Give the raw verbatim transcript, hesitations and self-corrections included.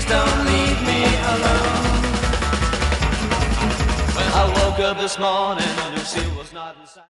don't leave me alone. When I woke up this morning, Lucille was not inside.